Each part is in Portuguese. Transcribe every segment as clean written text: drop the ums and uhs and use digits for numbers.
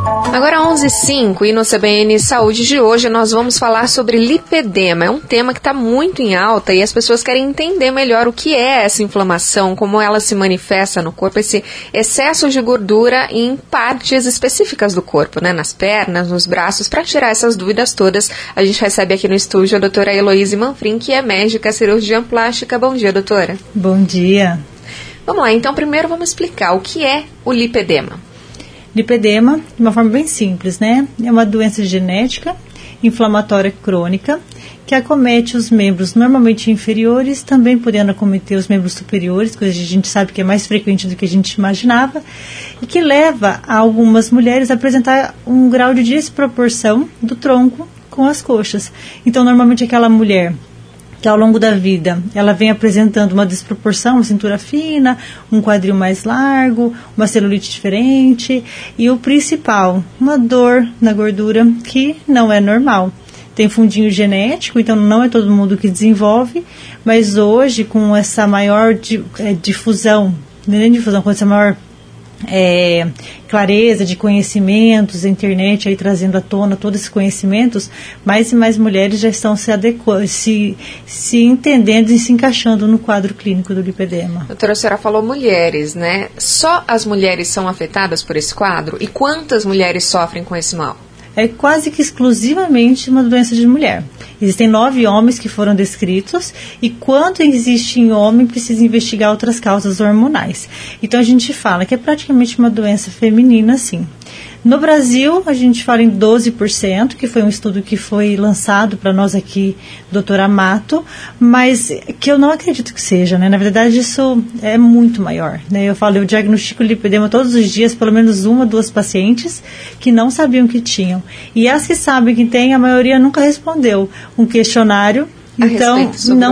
Agora 11h05 e no CBN Saúde de hoje nós vamos falar sobre lipedema. É um tema que está muito em alta e as pessoas querem entender melhor o que é essa inflamação, como ela se manifesta no corpo, esse excesso de gordura em partes específicas do corpo, né? Nas pernas, nos braços. Para tirar essas dúvidas todas, a gente recebe aqui no estúdio a doutora Heloíse Manfrim, que é médica cirurgiã plástica. Bom dia, doutora. Bom dia. Vamos lá, então primeiro vamos explicar o que é o lipedema. Lipedema, de uma forma bem simples, né? É uma doença genética, inflamatória crônica, que acomete os membros normalmente inferiores, também podendo acometer os membros superiores, coisa que a gente sabe que é mais frequente do que a gente imaginava, e que leva a algumas mulheres a apresentar um grau de desproporção do tronco com as coxas. Então, normalmente aquela mulher que ao longo da vida ela vem apresentando uma desproporção, uma cintura fina, um quadril mais largo, uma celulite diferente e o principal, uma dor na gordura que não é normal. Tem fundinho genético, então não é todo mundo que desenvolve, mas hoje com essa maior difusão, nem difusão, com essa maior clareza de conhecimentos, a internet aí trazendo à tona todos esses conhecimentos, mais e mais mulheres já estão se entendendo e se encaixando no quadro clínico do lipedema. Doutora, a senhora falou mulheres, né? Só as mulheres são afetadas por esse quadro? E quantas mulheres sofrem com esse mal? É quase que exclusivamente uma doença de mulher. Existem 9 homens que foram descritos e quanto existe em homem precisa investigar outras causas hormonais. Então a gente fala que é praticamente uma doença feminina, sim. No Brasil, a gente fala em 12%, que foi um estudo que foi lançado para nós aqui, doutora Mato, mas que eu não acredito que seja, né? Na verdade, isso é muito maior, né? Eu diagnostico lipedema todos os dias, pelo menos 1 ou 2 pacientes que não sabiam que tinham. E as que sabem que tem, a maioria nunca respondeu um questionário. Então,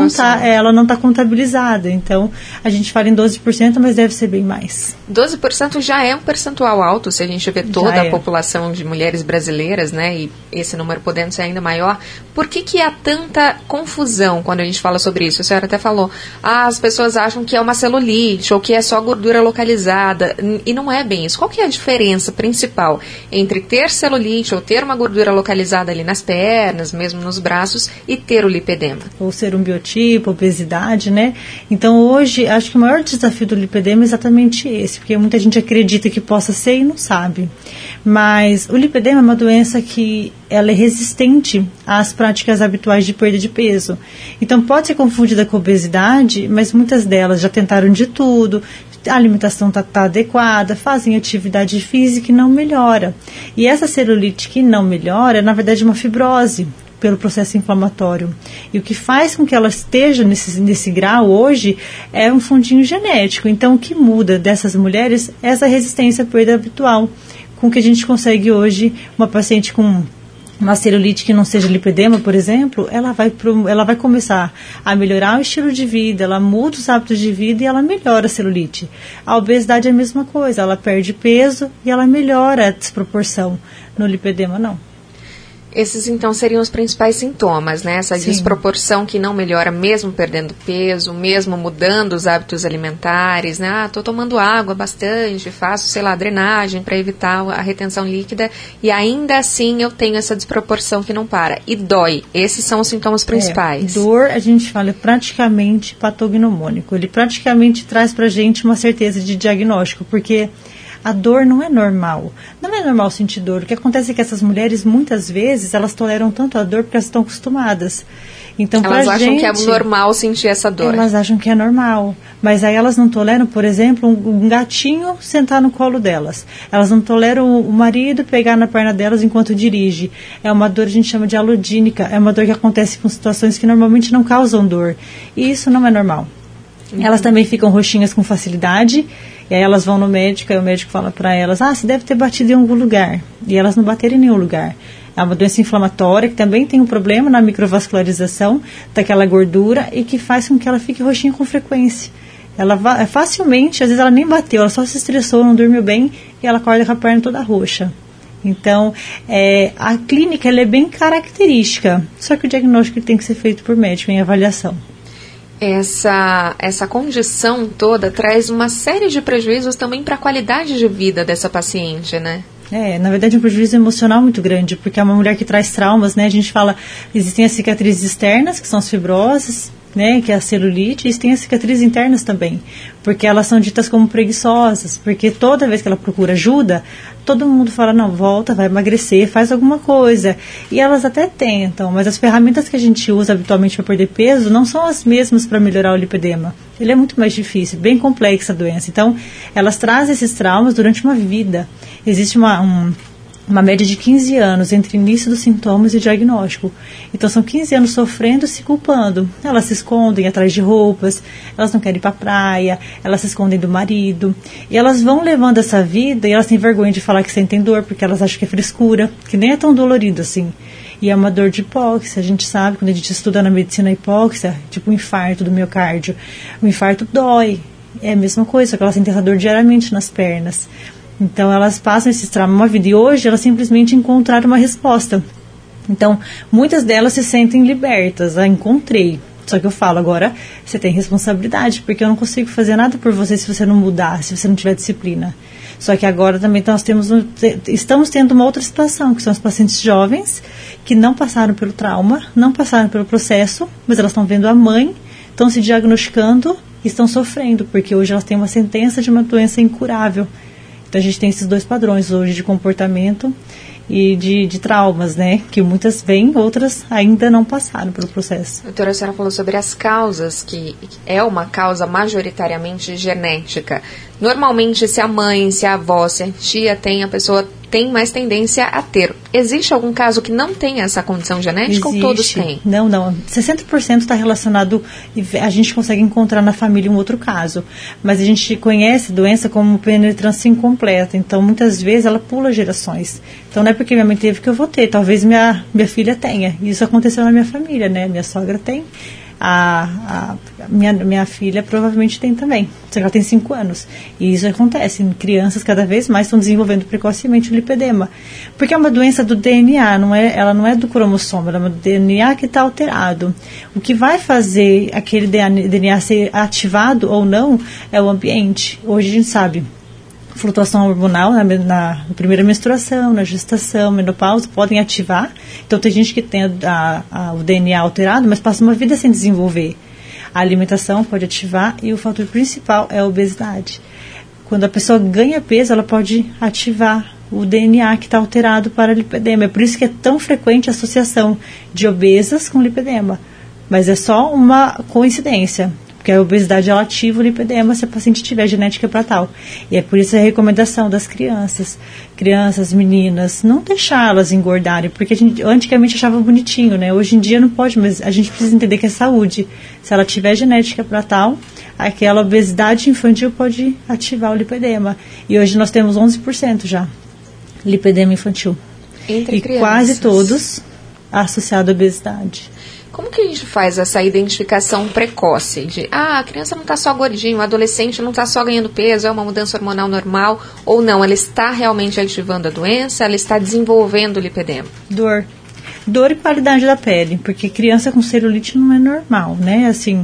ela não está contabilizada. Então, a gente fala em 12%, mas deve ser bem mais. 12% já é um percentual alto, se a gente vê toda a população de mulheres brasileiras, né? E esse número podendo ser ainda maior. Por que há tanta confusão quando a gente fala sobre isso? A senhora até falou, as pessoas acham que é uma celulite ou que é só gordura localizada. E não é bem isso. Qual que é a diferença principal entre ter celulite ou ter uma gordura localizada ali nas pernas, mesmo nos braços, e ter o lipedema? Ou ser um biotipo, obesidade, né? Então hoje, acho que o maior desafio do lipedema é exatamente esse, porque muita gente acredita que possa ser e não sabe. Mas o lipedema é uma doença que ela é resistente às práticas habituais de perda de peso. Então pode ser confundida com obesidade, mas muitas delas já tentaram de tudo, a alimentação está adequada, fazem atividade física e não melhora. E essa celulite que não melhora é, na verdade, uma fibrose pelo processo inflamatório. E o que faz com que ela esteja nesse grau hoje é um fundinho genético. Então, o que muda dessas mulheres é essa resistência à perda habitual, com que a gente consegue hoje, uma paciente com uma celulite que não seja lipedema, por exemplo, ela vai começar a melhorar o estilo de vida, ela muda os hábitos de vida e ela melhora a celulite. A obesidade é a mesma coisa, ela perde peso e ela melhora a desproporção. No lipedema, não. Esses, então, seriam os principais sintomas, né? Essa desproporção que não melhora mesmo perdendo peso, mesmo mudando os hábitos alimentares, né? Estou tomando água bastante, faço, drenagem para evitar a retenção líquida e ainda assim eu tenho essa desproporção que não para. E dói. Esses são os sintomas principais. Dor, a gente fala, é praticamente patognomônico. Ele praticamente traz para a gente uma certeza de diagnóstico, porque a dor não é normal. Não é normal sentir dor. O que acontece é que essas mulheres, muitas vezes, elas toleram tanto a dor porque elas estão acostumadas. Então, elas acham que é normal sentir essa dor. Elas acham que é normal. Mas aí elas não toleram, por exemplo, um gatinho sentar no colo delas. Elas não toleram o marido pegar na perna delas enquanto dirige. É uma dor que a gente chama de alodínica. É uma dor que acontece com situações que normalmente não causam dor. E isso não é normal. Elas também ficam roxinhas com facilidade. E aí elas vão no médico, e o médico fala para elas, você deve ter batido em algum lugar. E elas não bateram em nenhum lugar. É uma doença inflamatória que também tem um problema na microvascularização daquela gordura e que faz com que ela fique roxinha com frequência. Ela facilmente, às vezes ela nem bateu, ela só se estressou, não dormiu bem e ela acorda com a perna toda roxa. Então, a clínica ela é bem característica, só que o diagnóstico tem que ser feito por médico em avaliação. Essa condição toda traz uma série de prejuízos também para a qualidade de vida dessa paciente, né? Na verdade, um prejuízo emocional muito grande, porque é uma mulher que traz traumas, né? A gente fala, existem as cicatrizes externas, que são as fibroses, né? Que é a celulite, e tem as cicatrizes internas também, porque elas são ditas como preguiçosas, porque toda vez que ela procura ajuda, todo mundo fala, não, volta, vai emagrecer, faz alguma coisa. E elas até tentam, mas as ferramentas que a gente usa habitualmente para perder peso não são as mesmas para melhorar o lipedema. Ele é muito mais difícil, bem complexa a doença. Então, elas trazem esses traumas durante uma vida. Existe uma média de 15 anos entre início dos sintomas e o diagnóstico. Então, são 15 anos sofrendo e se culpando. Elas se escondem atrás de roupas, elas não querem ir para a praia, elas se escondem do marido. E elas vão levando essa vida e elas têm vergonha de falar que sentem dor, porque elas acham que é frescura, que nem é tão dolorido assim. E é uma dor de hipóxia. A gente sabe, quando a gente estuda na medicina a hipóxia, tipo um infarto do miocárdio, o infarto dói. É a mesma coisa, só que elas sentem essa dor diariamente nas pernas. Então, elas passam esses traumas uma vida. E hoje, elas simplesmente encontraram uma resposta. Então, muitas delas se sentem libertas. Encontrei. Só que eu falo, agora, você tem responsabilidade, porque eu não consigo fazer nada por você se você não mudar, se você não tiver disciplina. Só que agora também nós estamos tendo uma outra situação, que são os pacientes jovens, que não passaram pelo trauma, não passaram pelo processo, mas elas estão vendo a mãe, estão se diagnosticando e estão sofrendo, porque hoje elas têm uma sentença de uma doença incurável. Então, a gente tem esses dois padrões hoje de comportamento e de traumas, né? Que muitas vêm, outras ainda não passaram pelo processo. Doutora, a senhora falou sobre as causas, que é uma causa majoritariamente genética. Normalmente, se a mãe, se a avó, se a tia tem, a pessoa tem mais tendência a ter. Existe algum caso que não tem essa condição genética? Existe. Ou todos têm? Não. 60% está relacionado, a gente consegue encontrar na família um outro caso. Mas a gente conhece a doença como penetrância incompleta. Então, muitas vezes, ela pula gerações. Então, não é porque minha mãe teve que eu vou ter. Talvez minha filha tenha. Isso aconteceu na minha família, né? Minha sogra tem. Minha filha provavelmente tem também, só que ela tem 5 anos. E isso acontece em crianças, cada vez mais estão desenvolvendo precocemente o lipedema. Porque é uma doença do DNA, ela não é do cromossomo, ela é do DNA que está alterado. O que vai fazer aquele DNA ser ativado ou não é o ambiente. Hoje a gente sabe, flutuação hormonal na primeira menstruação, na gestação, menopausa, podem ativar. Então, tem gente que tem o DNA alterado, mas passa uma vida sem desenvolver. A alimentação pode ativar e o fator principal é a obesidade. Quando a pessoa ganha peso, ela pode ativar o DNA que está alterado para lipedema. É por isso que é tão frequente a associação de obesas com lipedema. Mas é só uma coincidência. Porque a obesidade ela ativa o lipedema se a paciente tiver genética para tal. E é por isso a recomendação das crianças, meninas, não deixá-las engordarem, porque a gente antigamente achava bonitinho, né? Hoje em dia não pode, mas a gente precisa entender que é saúde. Se ela tiver genética para tal, aquela obesidade infantil pode ativar o lipedema. E hoje nós temos 11% já, lipedema infantil. Entre e crianças. Quase todos associados à obesidade. Como que a gente faz essa identificação precoce de, a criança não está só gordinho, o adolescente não está só ganhando peso, é uma mudança hormonal normal, ou não, ela está realmente ativando a doença, ela está desenvolvendo o lipedema? Dor e qualidade da pele, porque criança com celulite não é normal, né? Assim,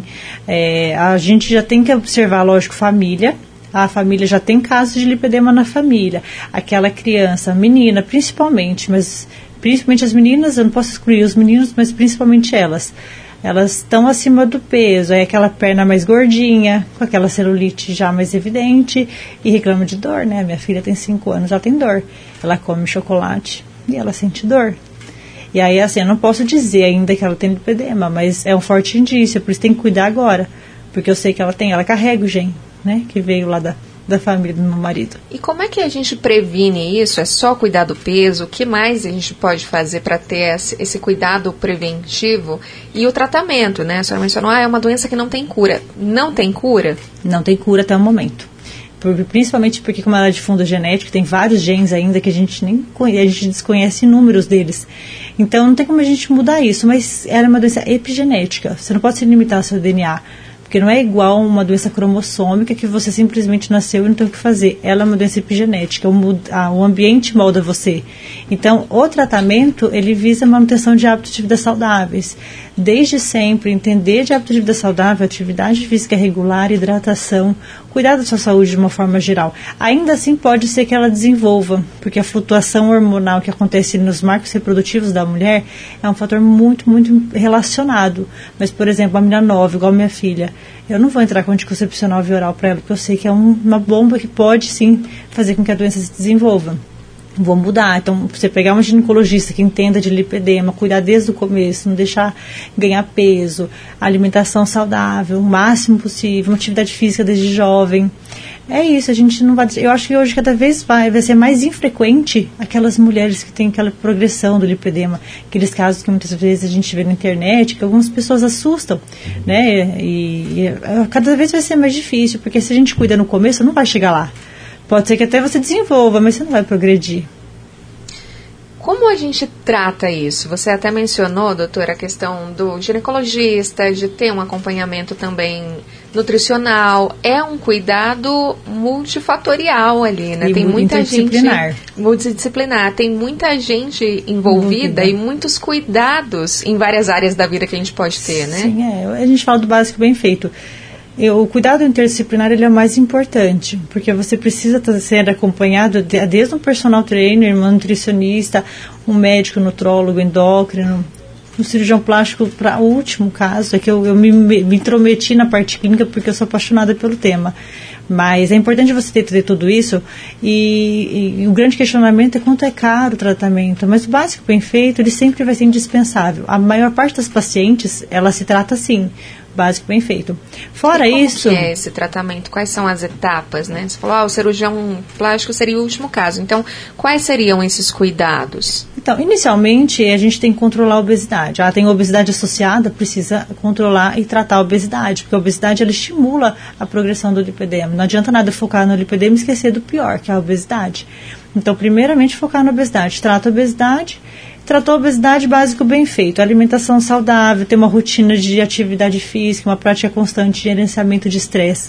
a gente já tem que observar, lógico, família. A família já tem casos de lipedema na família. Aquela criança, menina principalmente, mas principalmente as meninas, eu não posso excluir os meninos, mas principalmente elas estão acima do peso, é aquela perna mais gordinha, com aquela celulite já mais evidente e reclama de dor, né? Minha filha tem 5 anos, ela tem dor, ela come chocolate e ela sente dor. E aí, assim, eu não posso dizer ainda que ela tem lipedema, mas é um forte indício, por isso tem que cuidar agora, porque eu sei que ela carrega o gene, né? Que veio lá da família do meu marido. E como é que a gente previne isso? É só cuidar do peso? O que mais a gente pode fazer para ter esse cuidado preventivo? E o tratamento, né? A senhora mencionou, é uma doença que não tem cura. Não tem cura? Não tem cura até o momento. Principalmente porque, como ela é de fundo genético, tem vários genes ainda que a gente desconhece inúmeros deles. Então, não tem como a gente mudar isso, mas ela é uma doença epigenética. Você não pode se limitar ao seu DNA. Porque não é igual uma doença cromossômica que você simplesmente nasceu e não tem o que fazer. Ela é uma doença epigenética, o ambiente molda você. Então, o tratamento, ele visa a manutenção de hábitos de vida saudáveis. desde sempre, entender de hábito de vida saudável, atividade física regular, hidratação, cuidar da sua saúde de uma forma geral. Ainda assim pode ser que ela desenvolva, porque a flutuação hormonal que acontece nos marcos reprodutivos da mulher é um fator muito, muito relacionado. Mas, por exemplo, a menina nova, igual a minha filha, eu não vou entrar com anticoncepcional via oral para ela, porque eu sei que é uma bomba que pode sim fazer com que a doença se desenvolva. Vou mudar. Então, você pegar um ginecologista que entenda de lipedema, cuidar desde o começo, não deixar ganhar peso, alimentação saudável, o máximo possível, uma atividade física desde jovem. É isso, a gente não vai... Eu acho que hoje cada vez vai ser mais infrequente aquelas mulheres que têm aquela progressão do lipedema, aqueles casos que muitas vezes a gente vê na internet, que algumas pessoas assustam, né? E cada vez vai ser mais difícil, porque se a gente cuida no começo, não vai chegar lá. Pode ser que até você desenvolva, mas você não vai progredir. Como a gente trata isso? Você até mencionou, doutora, a questão do ginecologista, de ter um acompanhamento também nutricional. É um cuidado multifatorial ali, né? E tem muita gente multidisciplinar. Tem muita gente envolvida e muitos cuidados em várias áreas da vida que a gente pode ter, né? Sim, a gente fala do básico bem feito. O cuidado interdisciplinar ele é o mais importante, porque você precisa ser acompanhado desde um personal trainer, um nutricionista, um médico, nutrólogo, endócrino, um cirurgião plástico. Para o último caso, é que eu me intrometi na parte clínica porque eu sou apaixonada pelo tema. Mas é importante você ter tudo isso e o grande questionamento é quanto é caro o tratamento. Mas o básico bem feito, ele sempre vai ser indispensável. A maior parte das pacientes, ela se trata assim, básico bem feito. Fora isso... Como é esse tratamento? Quais são as etapas, né? Você falou, o cirurgião plástico seria o último caso. Então, quais seriam esses cuidados? Então, inicialmente, a gente tem que controlar a obesidade. Tem obesidade associada, precisa controlar e tratar a obesidade, porque a obesidade, ela estimula a progressão do lipedema. Não adianta nada focar no lipedema e esquecer do pior, que é a obesidade. Então, primeiramente, focar na obesidade. Trata a obesidade. Tratou a obesidade, básico bem feito. Alimentação saudável, ter uma rotina de atividade física, uma prática constante de gerenciamento de estresse.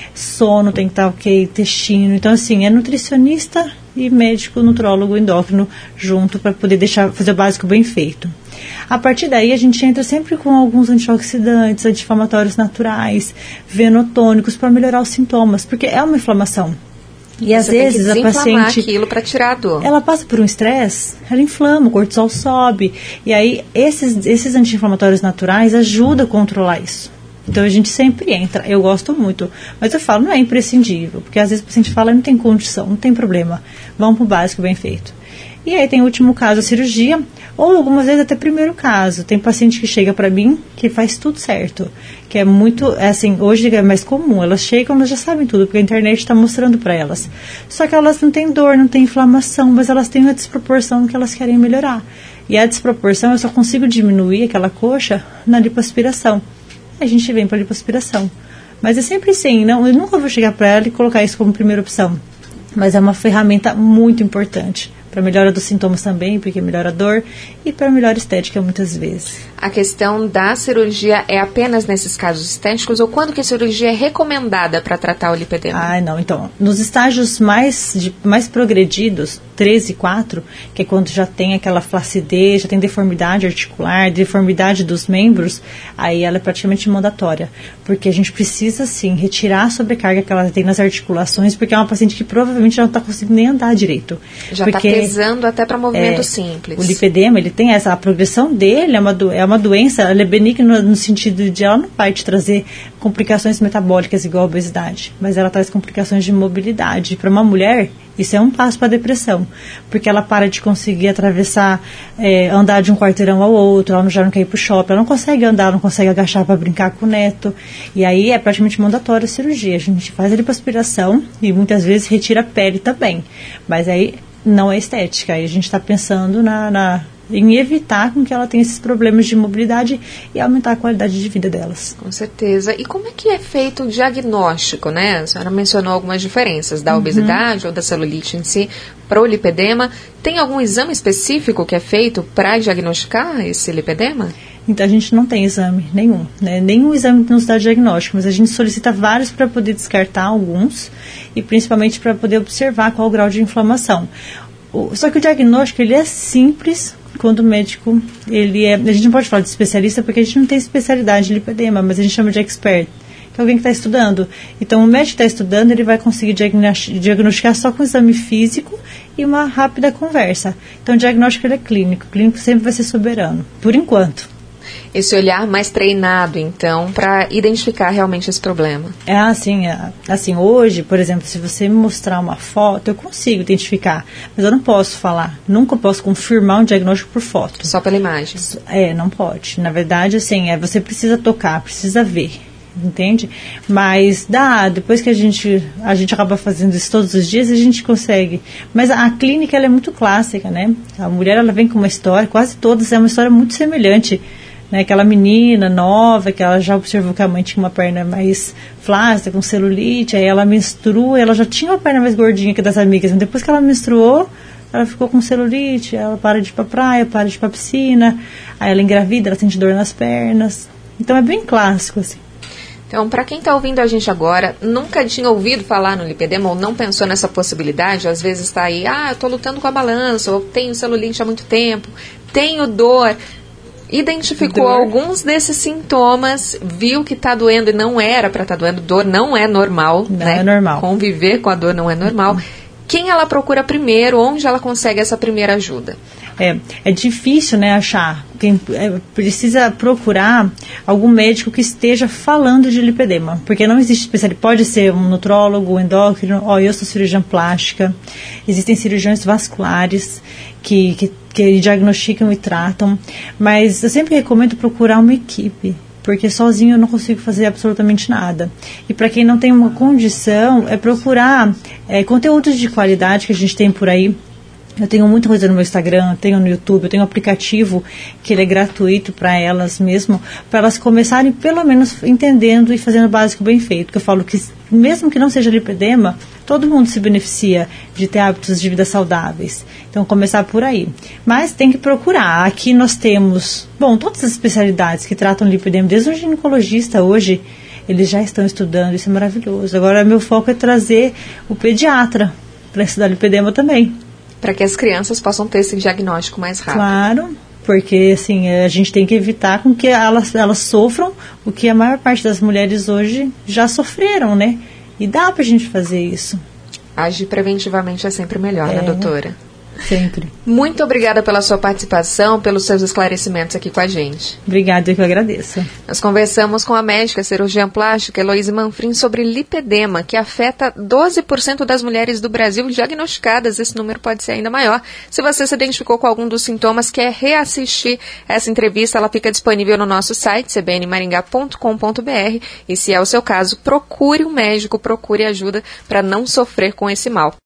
Sono tem que estar ok, intestino. Então, assim, é nutricionista e médico, nutrólogo, endócrino junto para poder fazer o básico bem feito. A partir daí, a gente entra sempre com alguns antioxidantes, anti-inflamatórios naturais, venotônicos para melhorar os sintomas, porque é uma inflamação. E às vezes a paciente, aquilo para tirar a dor. Ela passa por um estresse, ela inflama, o cortisol sobe. E aí esses anti-inflamatórios naturais ajudam a controlar isso. Então a gente sempre entra, eu gosto muito. Mas eu falo, não é imprescindível, porque às vezes o paciente fala, não tem condição, não tem problema. Vamos para o básico bem feito. E aí tem o último caso, a cirurgia, ou algumas vezes até primeiro caso. Tem paciente que chega para mim que faz tudo certo, que é muito, assim, hoje é mais comum. Elas chegam, elas já sabem tudo, porque a internet está mostrando para elas. Só que elas não têm dor, não têm inflamação, mas elas têm uma desproporção que elas querem melhorar. E a desproporção eu só consigo diminuir aquela coxa na lipoaspiração. A gente vem para a lipoaspiração. Mas é sempre assim, eu nunca vou chegar para ela e colocar isso como primeira opção. Mas é uma ferramenta muito importante. Para melhora dos sintomas também, porque melhora a dor, e para melhor estética muitas vezes. A questão da cirurgia é apenas nesses casos estéticos, ou quando que a cirurgia é recomendada para tratar o lipedema? Não. Então, nos estágios mais progredidos, 3 e 4, que é quando já tem aquela flacidez, já tem deformidade articular, deformidade dos membros, aí ela é praticamente mandatória. Porque a gente precisa, sim, retirar a sobrecarga que ela tem nas articulações, porque é uma paciente que provavelmente não está conseguindo nem andar direito. Já está pesando até para movimentos simples. O lipedema, ele tem a progressão dele, é uma doença, ela é benigna no sentido de ela não vai te trazer complicações metabólicas igual a obesidade, mas ela traz complicações de mobilidade. Para uma mulher, isso é um passo para a depressão, porque ela para de conseguir atravessar, andar de um quarteirão ao outro, ela já não quer ir para o shopping, ela não consegue andar, não consegue agachar para brincar com o neto, e aí é praticamente mandatória a cirurgia. A gente faz a lipoaspiração e muitas vezes retira a pele também, mas aí não é estética, aí a gente está pensando em evitar com que ela tenha esses problemas de mobilidade e aumentar a qualidade de vida delas. Com certeza. E como é que é feito o diagnóstico, né? A senhora mencionou algumas diferenças da obesidade ou da celulite em si para o lipedema. Tem algum exame específico que é feito para diagnosticar esse lipedema? Então, a gente não tem exame nenhum, né? Nenhum exame que nos dá diagnóstico, mas a gente solicita vários para poder descartar alguns e principalmente para poder observar qual o grau de inflamação. Só que o diagnóstico, ele é simples quando o médico, a gente não pode falar de especialista porque a gente não tem especialidade em lipedema, mas a gente chama de expert, que é alguém que está estudando. Então, o médico que está estudando, ele vai conseguir diagnosticar só com exame físico e uma rápida conversa. Então, o diagnóstico, ele é clínico. O clínico sempre vai ser soberano, por enquanto. Esse olhar mais treinado, então, para identificar realmente esse problema. Assim, hoje, por exemplo, se você me mostrar uma foto, eu consigo identificar, mas eu não posso falar, nunca posso confirmar um diagnóstico por foto. Só pela imagem? Não pode. Na verdade, assim, você precisa tocar, precisa ver, entende? Mas depois que a gente acaba fazendo isso todos os dias, a gente consegue. Mas a clínica, ela é muito clássica, né? A mulher, ela vem com uma história, quase todas, é uma história muito semelhante. Né, aquela menina nova, que ela já observou que a mãe tinha uma perna mais flácida, com celulite, aí ela menstrua, ela já tinha uma perna mais gordinha que das amigas, mas depois que ela menstruou, ela ficou com celulite, ela para de ir pra praia, para de ir pra piscina, aí ela engravida, ela sente dor nas pernas. Então é bem clássico, assim. Então, para quem está ouvindo a gente agora, nunca tinha ouvido falar no lipedema ou não pensou nessa possibilidade, às vezes está aí, eu estou lutando com a balança, ou tenho celulite há muito tempo, tenho dor. Identificou alguns desses sintomas, viu que está doendo e não era para estar doendo. Dor não é normal, não né? É normal. Conviver com a dor não é normal. Quem ela procura primeiro? Onde ela consegue essa primeira ajuda? É difícil, né, achar. Precisa procurar algum médico que esteja falando de lipedema, porque não existe especialista. Pode ser um nutrólogo, um endócrino. Eu sou cirurgiã plástica. Existem cirurgiões vasculares que diagnosticam e tratam, mas eu sempre recomendo procurar uma equipe, porque sozinho eu não consigo fazer absolutamente nada. E para quem não tem uma condição, procurar conteúdos de qualidade que a gente tem por aí. Eu tenho muita coisa no meu Instagram, tenho no YouTube, eu tenho um aplicativo que ele é gratuito para elas mesmo, para elas começarem pelo menos entendendo e fazendo o básico bem feito. Porque eu falo que mesmo que não seja lipedema, todo mundo se beneficia de ter hábitos de vida saudáveis. Então, começar por aí. Mas tem que procurar. Aqui nós temos, todas as especialidades que tratam lipedema, desde um ginecologista hoje, eles já estão estudando, isso é maravilhoso. Agora, meu foco é trazer o pediatra para estudar lipedema também. Para que as crianças possam ter esse diagnóstico mais rápido. Claro, porque assim, a gente tem que evitar com que elas sofram o que a maior parte das mulheres hoje já sofreram, né? E dá pra gente fazer isso. Agir preventivamente é sempre melhor, né, doutora? Sempre. Muito obrigada pela sua participação, pelos seus esclarecimentos aqui com a gente. Obrigada, eu que agradeço. Nós conversamos com a médica cirurgiã plástica Heloíse Manfrim sobre lipedema, que afeta 12% das mulheres do Brasil diagnosticadas. Esse número pode ser ainda maior. Se você se identificou com algum dos sintomas, quer reassistir essa entrevista, ela fica disponível no nosso site, cbnmaringá.com.br. E se é o seu caso, procure um médico, procure ajuda para não sofrer com esse mal.